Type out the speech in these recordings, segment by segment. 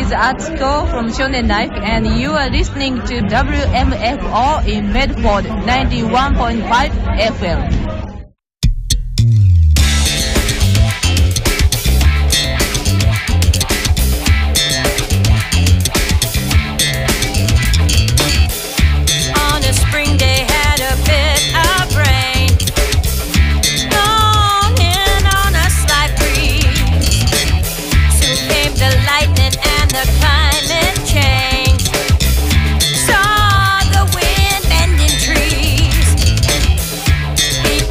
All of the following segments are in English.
is Atsuko from Shonen Life, and you are listening to WMFO in Medford 91.5 FM. Saw the wind bending trees.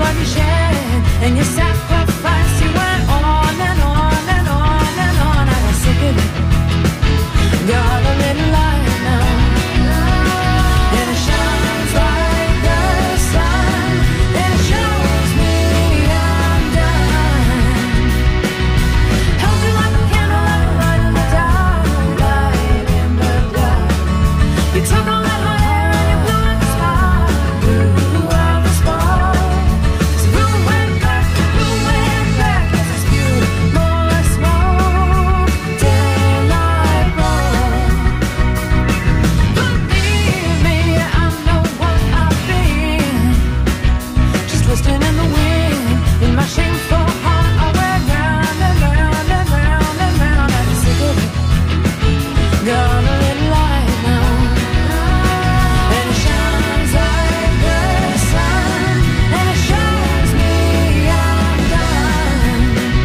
what you shared, and your sacrifice. You went on and on and on and on. I got sick of it. Got a little light now, and it shines like the sun, and it shows me I'm done. Held you like a candle, like a light in the dark, light in the dark. You took all that hot air and you blew out the spark, blew out the spark. So blew it back, yes, it's spewed more smoke, daylight roll. Believe me, I know what I've been, just listening in the wind, in my shameful heart. I went round and round and round and round. I'm sick of it. Got a little light now, and it shines like the sun, and it shows me I'm done.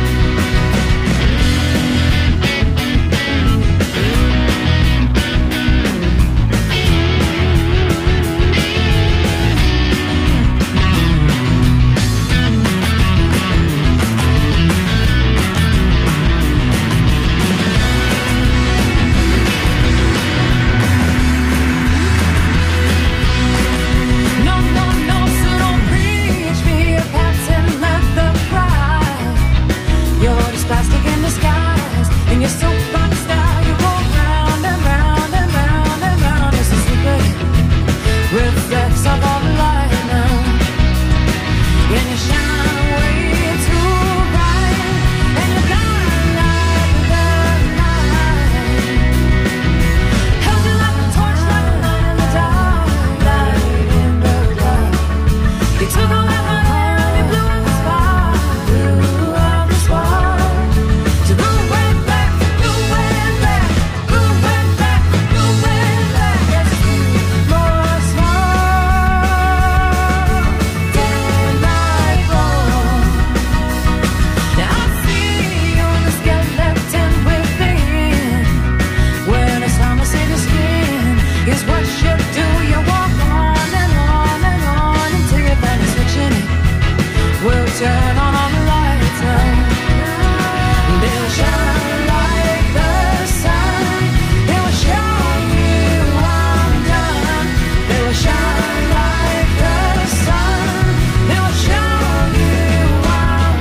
No, no, no, so don't preach me a patent leather pride. You're just plastic in disguise, and you're so fun style. You go round and round and round and round. It's a secret, reflects of all the light now, and you shine way too bright, and you got like the night. Held you like a torch, like a light in the dark, light in the dark. You took all that hot air and you blew out the spark, blew out the spark. So blew it back, blew it back, blew it back, blew it back. Yes, it's more smoke, daylight roll. Now I see you're the skeleton within. When it's time to see the skin, here's what you do. You walk on and on and on until you find it's fiction. We'll turn on all the lights now. They'll shine like the sun. They will show you I'm done. They will shine like the sun. They will show you I'm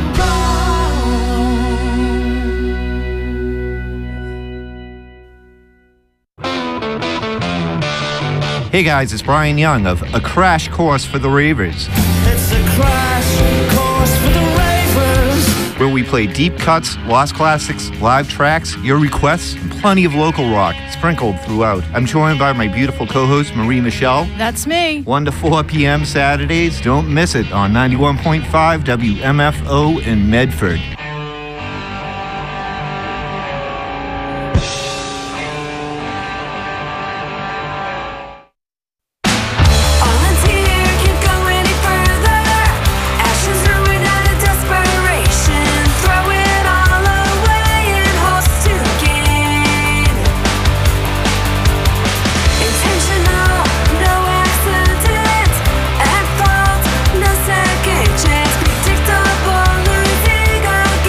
gone. Hey guys, it's Brian Young of A Crash Course for the Ravers, It's a crash course for the ravers. where we play deep cuts, lost classics, live tracks, your requests, and plenty of local rock sprinkled throughout. I'm joined by my beautiful co-host, Marie Michelle. That's me. 1 to 4 p.m. Saturdays. Don't miss it on 91.5 WMFO in Medford. Volunteer, can't go any further. Ashes ruined out of desperation. Throw it all away and hopes to gain. Intentional, no accident. At fault, no second chance. Predictable, lose ego,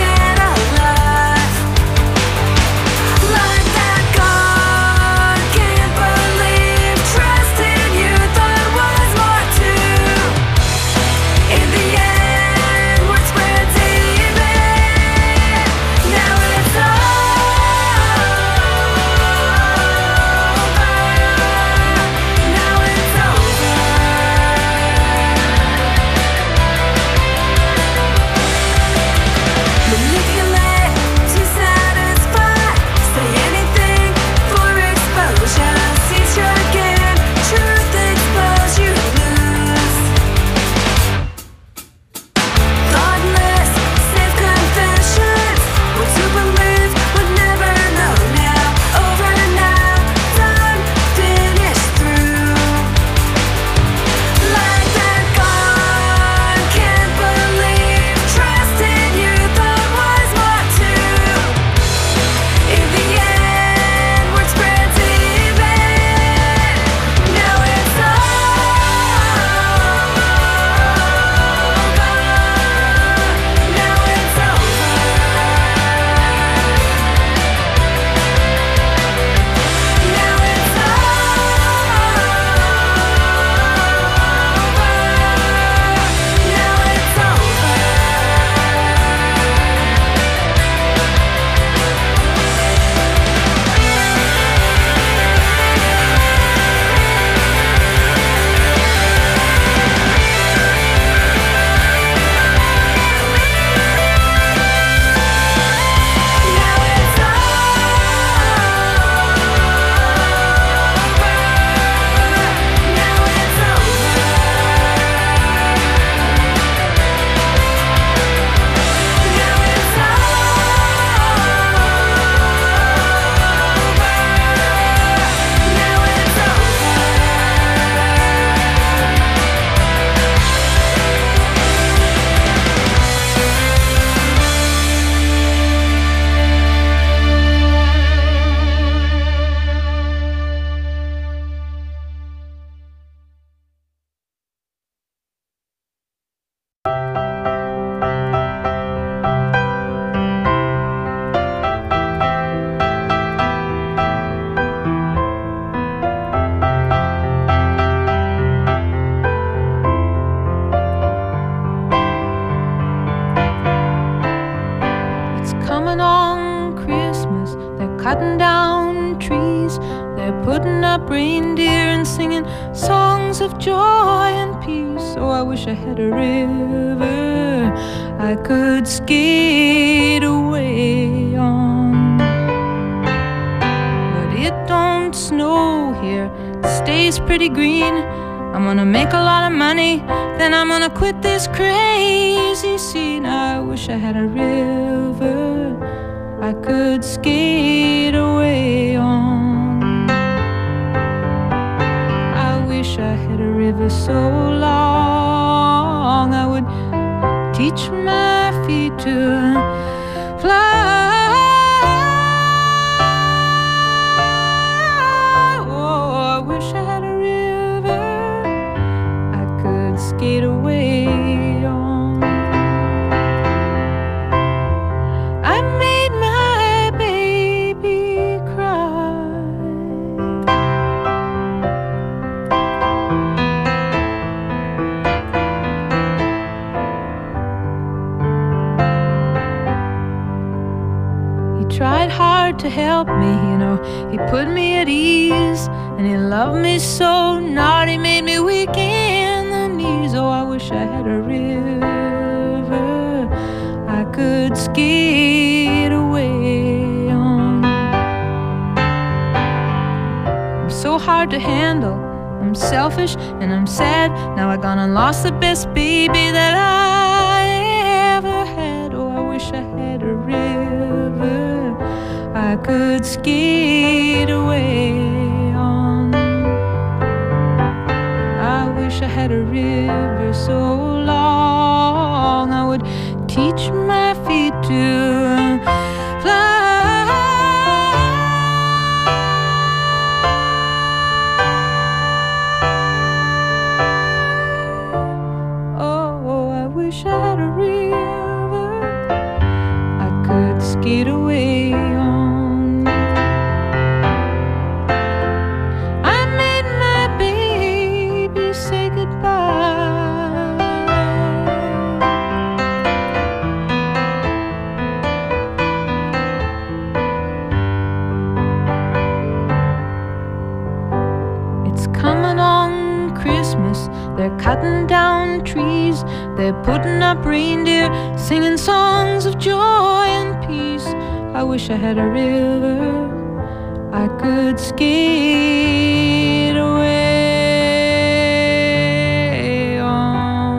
cutting down trees, they're putting up reindeer and singing songs of joy and peace. Oh, I wish I had a river I could skate away on. But it don't snow here, it stays pretty green. I'm gonna make a lot of money, then I'm gonna quit this crazy scene. I wish I had a river I could skate away on. I wish I had a river so long I would teach my feet to fly. Oh, I wish I had a skate away on. I made my baby cry. He tried hard to help me, you know, he put me at ease, and he loved me so, not he made me weak in the knees. Oh, I wish I had a river I could skate away on. I'm so hard to handle, I'm selfish and I'm sad. Now I gone and lost the best baby that I ever had. Oh, I wish I had a river I could skate away on. I wish I had a river so long I would teach my feet to fly. Oh, I wish I had a river I could skate away on. I made my baby say goodbye. It's coming on Christmas, they're cutting down trees, they're putting up reindeer, singing songs of joy and peace. I wish I had a river I could skate away on.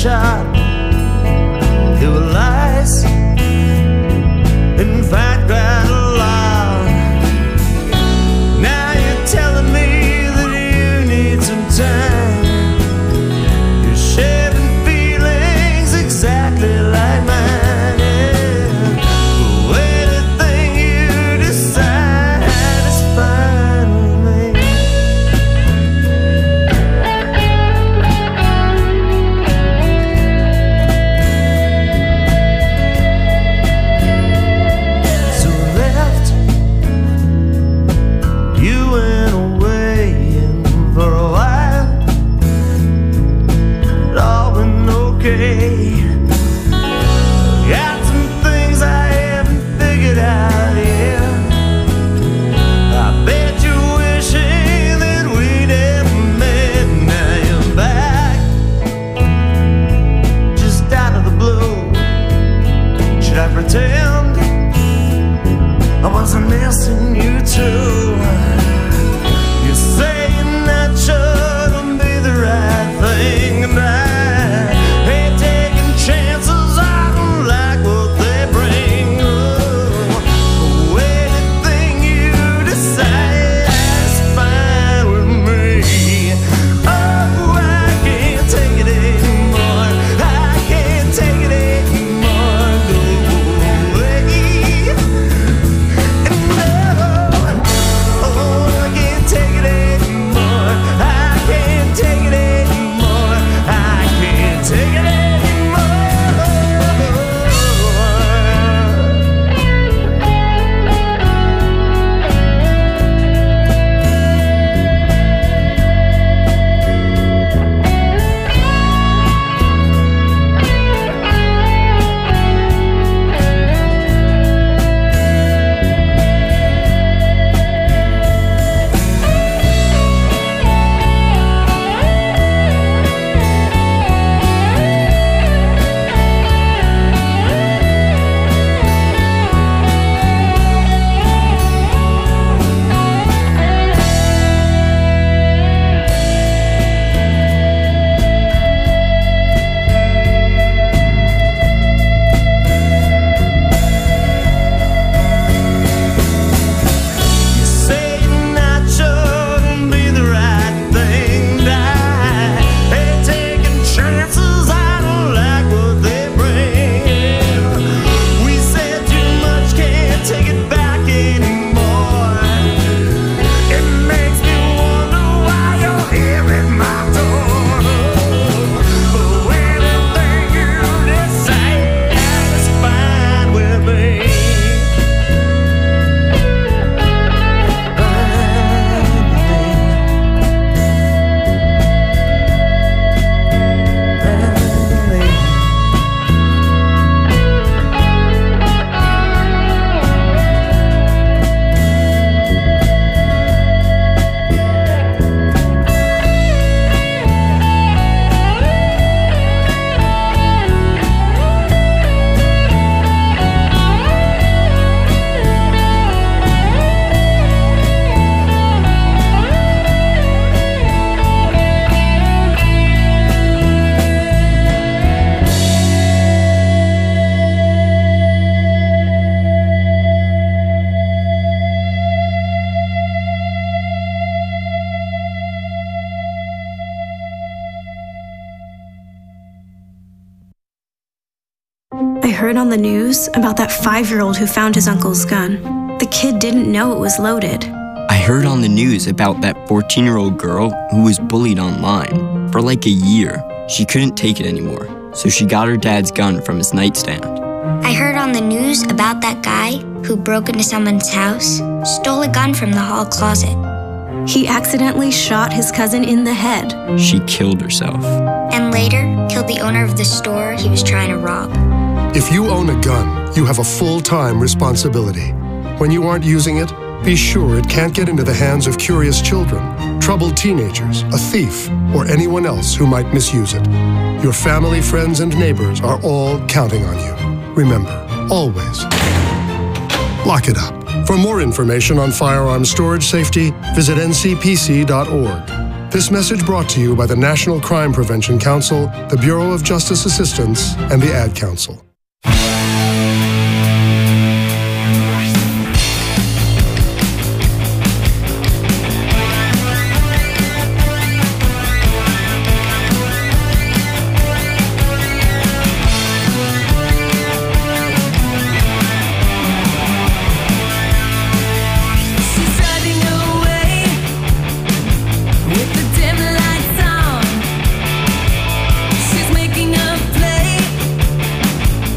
shot. There were lies, in fact, quite a lot. Now you're telling me that you need some time. You're sharing feelings exactly like mine, yeah. But anything you decide is fine with me. So left, you went away, and for a while it all been okay. Got some things I haven't figured out yet. I bet you're wishing that we never met. Now you're back, just out of the blue. Should I pretend I wasn't missing you too? You're saying that shouldn't be the right thing, and I ain't taking chances. I don't like what they bring. Oh, anything you decide is fine with me. Oh, I can't take it anymore. I can't take it anymore. Go away. And no, oh, I can't take it anymore. I can't take it anymore. I can't take it anymore. Saying that shouldn't be the right thing. I ain't taking chances. I don't like what they bring. We said too much, can't take it back anymore. It makes me wonder why you're here at my door. Oh, anything you decide is fine with me. I heard on the news about that 5-year-old who found his uncle's gun. The kid didn't know it was loaded. I heard on the news about that 14-year-old girl who was bullied online for like a year. She couldn't take it anymore, so she got her dad's gun from his nightstand. I heard on the news about that guy who broke into someone's house, stole a gun from the hall closet. He accidentally shot his cousin in the head. She killed herself. And later, killed the owner of the store he was trying to rob. If you own a gun, you have a full-time responsibility. When you aren't using it, be sure it can't get into the hands of curious children, troubled teenagers, a thief, or anyone else who might misuse it. Your family, friends, and neighbors are all counting on you. Remember, always, lock it up. For more information on firearm storage safety, visit ncpc.org. This message brought to you by the National Crime Prevention Council, the Bureau of Justice Assistance, and the Ad Council. She's making a play.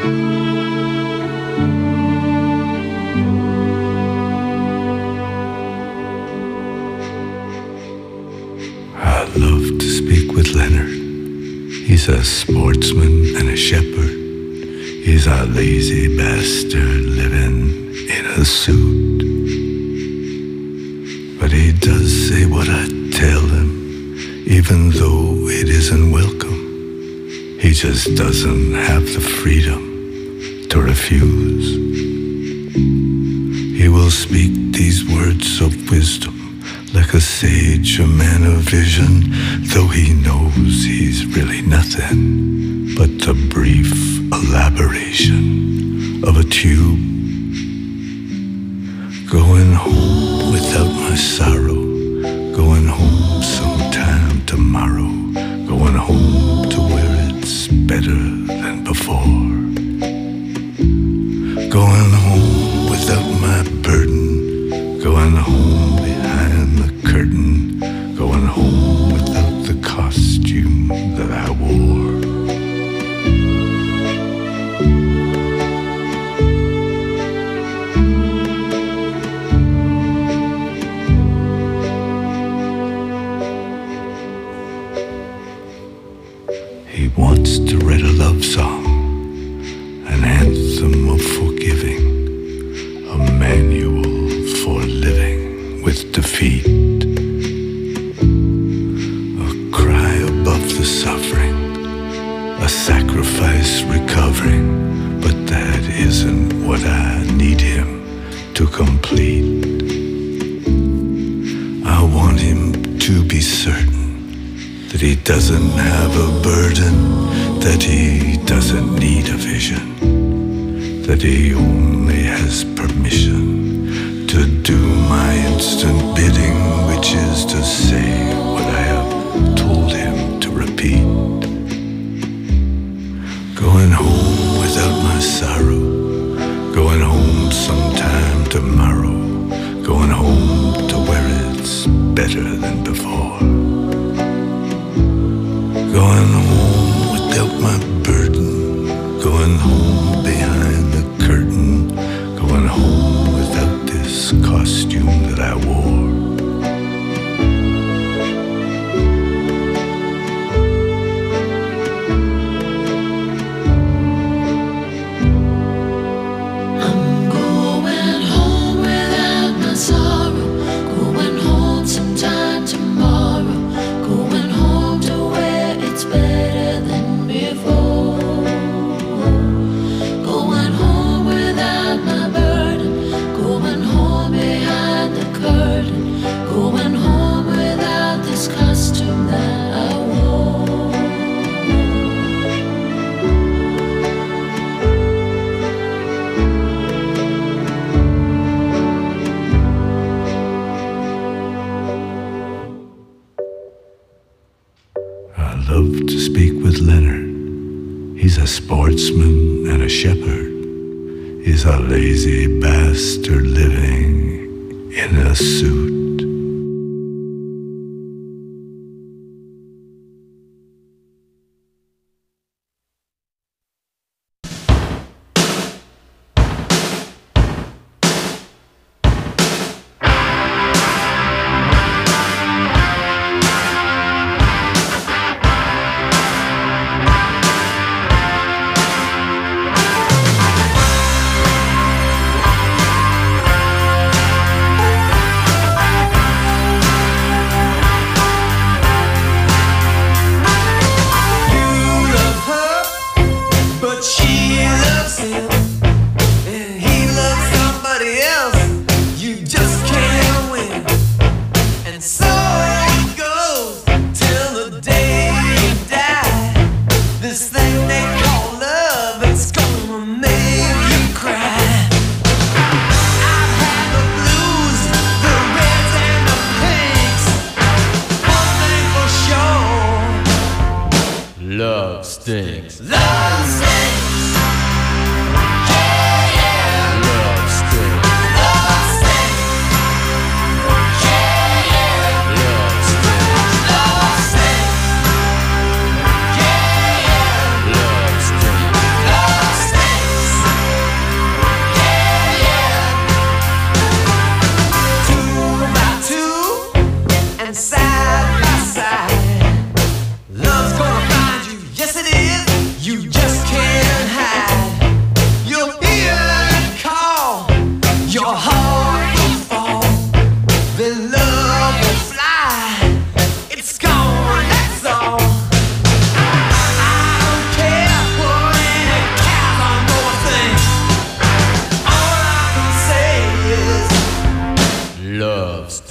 I love to speak with Leonard. He's a sportsman and a shepherd. He's a lazy bastard living in a suit. But he does say what I tell him, even though it isn't welcome. He just doesn't have the freedom to refuse. He will speak these words of wisdom like a sage, a man of vision, though he knows he's really nothing but the brief elaboration of a tube. Going home without my sorrow, going home sometime tomorrow, going home to where it's better than before. Going home without my burden, going home behind the curtain, going home without the costume that I wore. He wants to write a love song, an anthem of forgiving, a manual for living with defeat, a cry above the suffering, a sacrifice recovering, but that isn't what I need him to complete. I want him to be certain that he doesn't have a burden, that he doesn't need a vision, that he only has permission to do my instant bidding, which is to say what I have told him to repeat. Going home without my sorrow, going home sometime tomorrow, going home to where it's better than before. Going home without my burden, going home behind the curtain, going home without this costume that I wore. I'm going home without my sorrow, going home sometime tomorrow, going home to where it's better than before. Going home without my burden, going home behind the curtain, going home without this costume that I wore. I love to speak with Leonard. He's a sportsman and a shepherd. He's a lazy bastard living in a suit.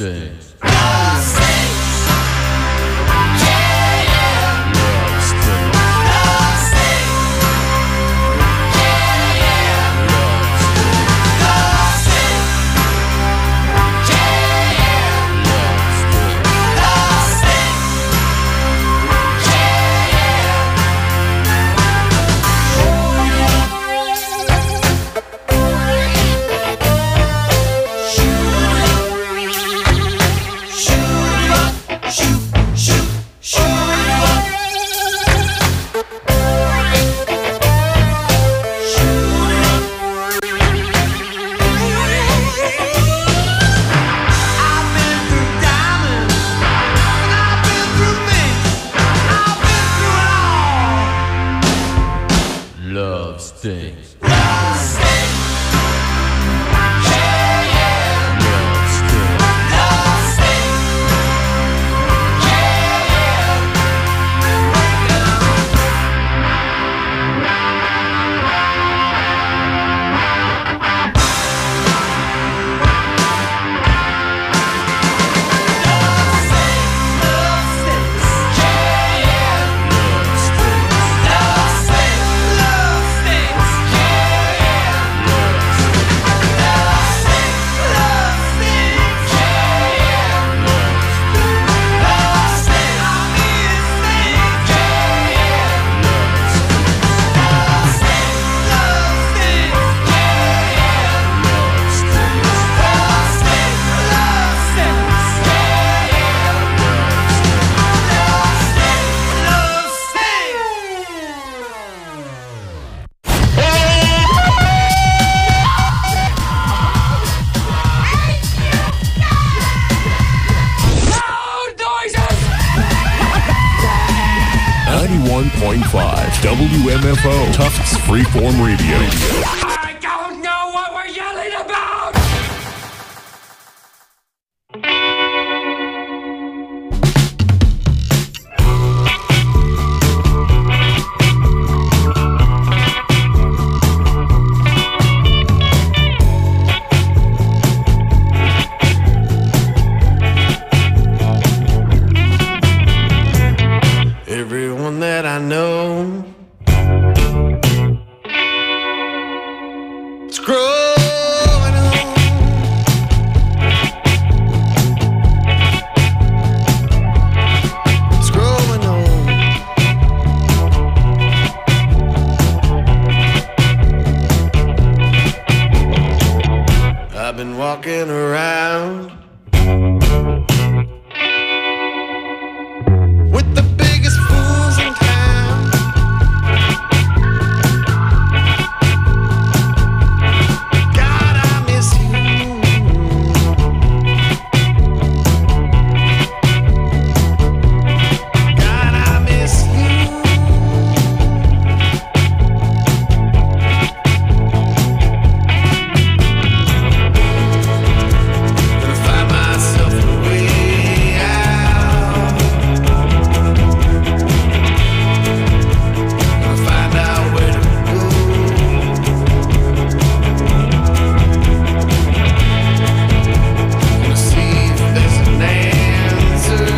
stings. Love stings. WMFO, Tufts Freeform Radio. I don't know what we're yelling about! Everyone that I know it's growing on. It's growing on. I've been walking around with the biggest fools in town. God, I miss you. God, I miss you. Gonna find myself a way out. Gonna find out where to go. Gonna see if there's an answer.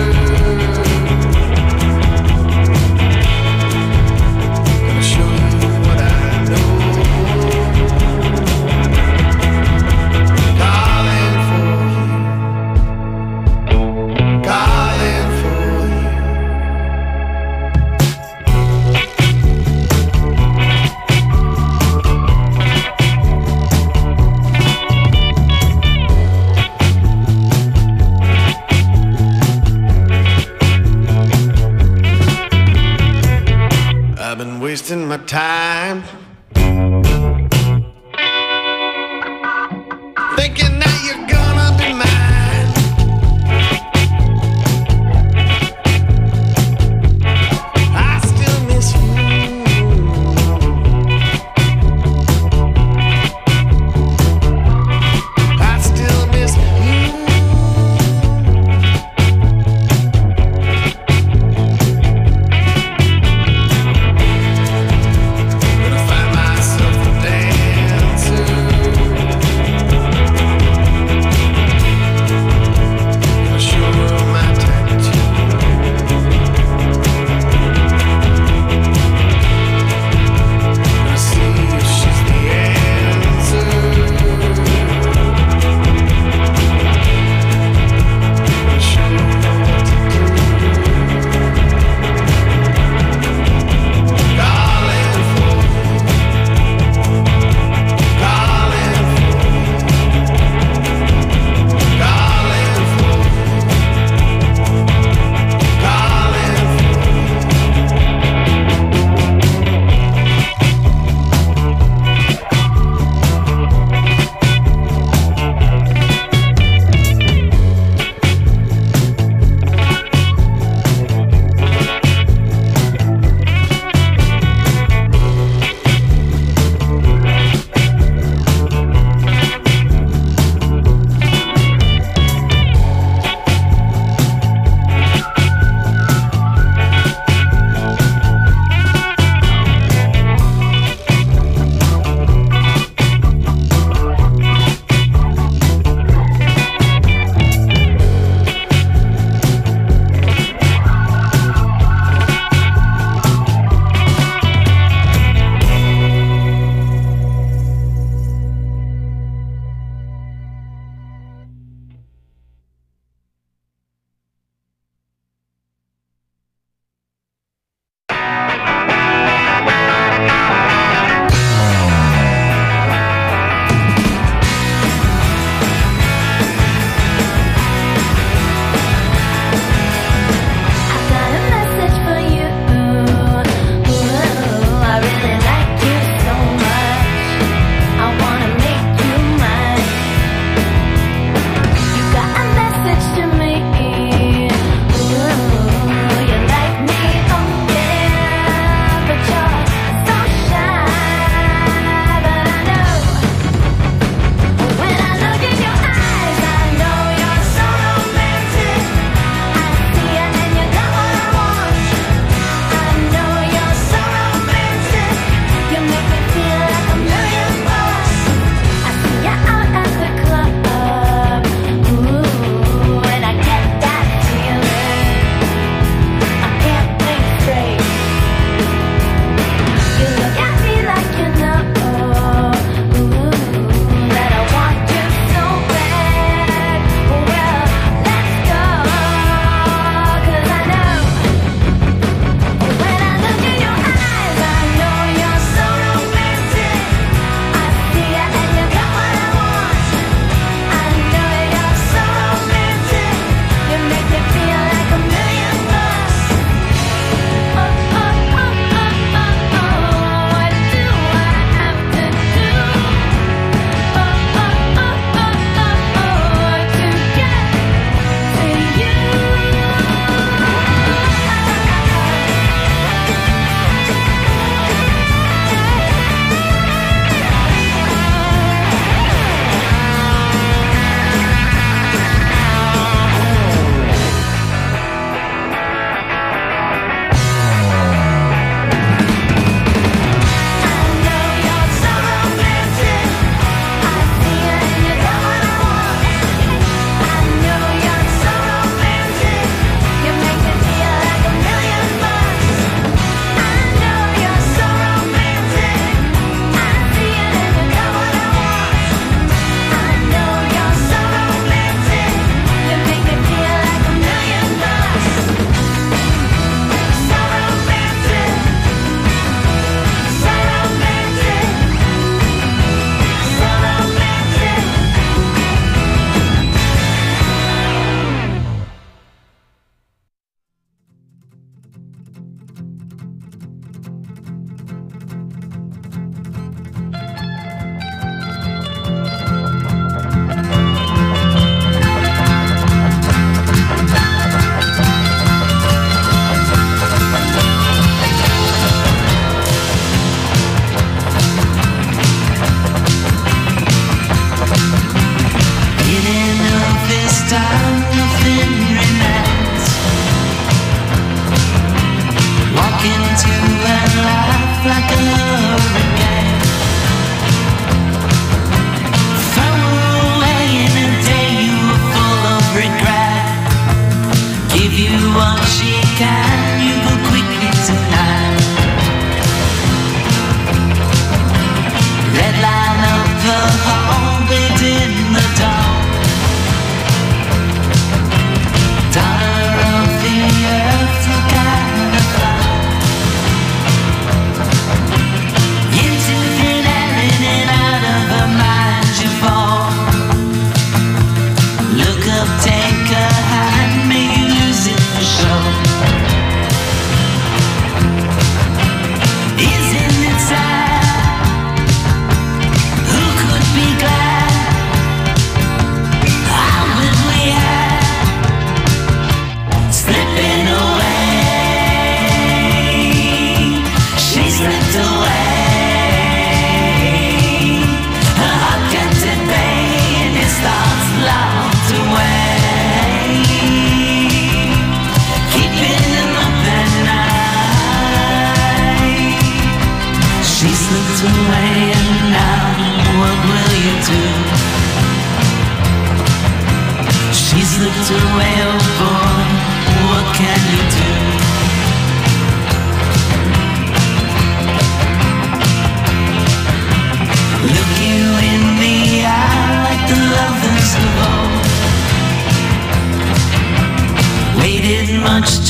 Gonna show you what I know. Calling for you. Calling for you. I've been wasting my time thinking that you're gonna be mine. I still miss you. I still miss you. Gonna find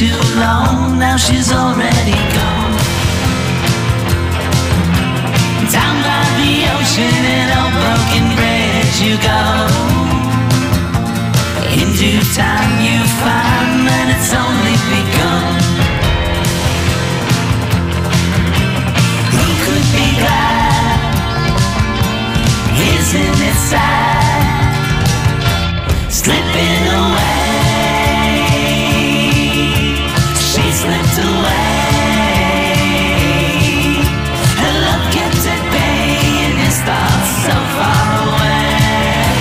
too long, now she's already gone. Down by the ocean in a broken bridge you go. In due time you find that it's only begun. Who could be glad? Isn't it sad? Slipping away, she slipped away. Her love kept at bay and his thoughts so far away,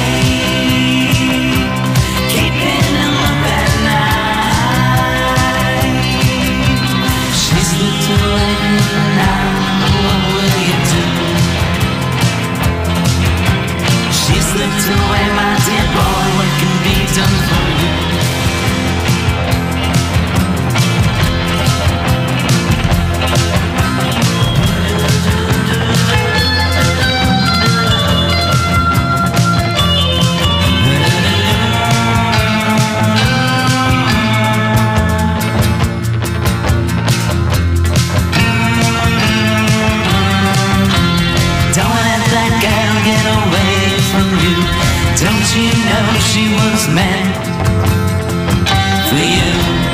keeping him up at night. She slipped away now, what will you do? She slipped away, my dear boy, what can be done for you? Don't let that girl get away from you. Don't you know she was meant for you?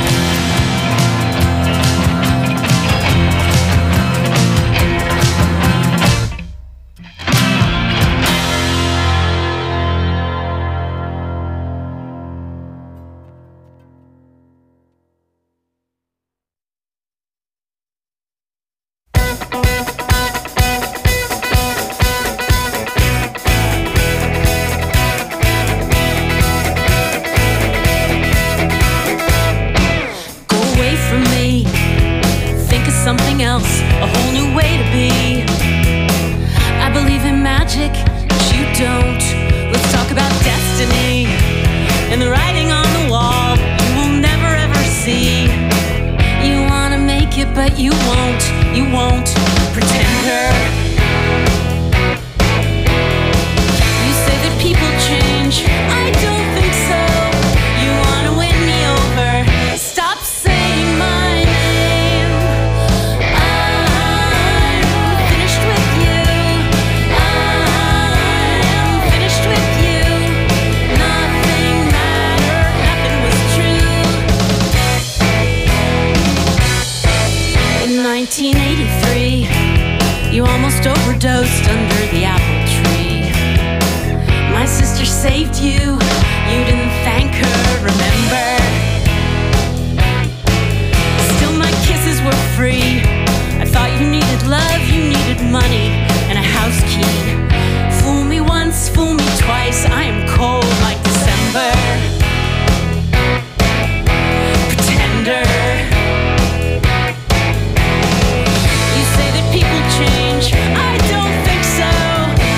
Something else, a whole new way to be. I believe in magic, but you don't. Let's talk about destiny and the writing on the wall you will never ever see. You wanna make it, but you won't, you won't.